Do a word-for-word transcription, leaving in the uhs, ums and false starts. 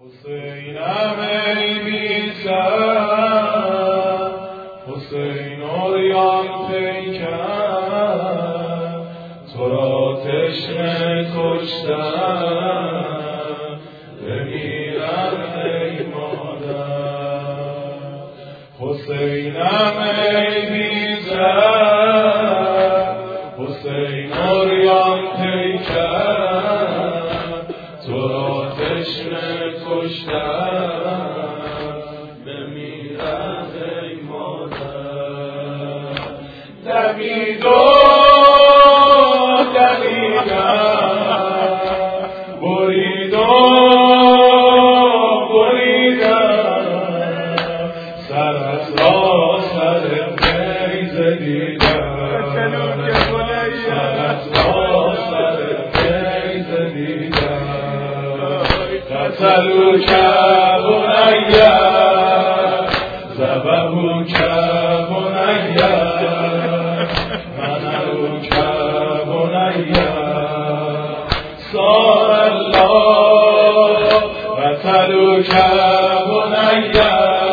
حسینم ای بی سر، حسین عریان پیکر، تو را تشنه کشتن بمیرم ای مادر. حسینم ای بی سر، حسین عریان پیکر، تو را تشنه کشتن بمیرد ای مادر. دوید و دویدم، برید و بریدم، سر از راه سر فیض دیدم، سر از راه سر فیض دیدم. قتلوک بنی ذبحوک بنی منعوک بنی صار الله. قتلوک بنی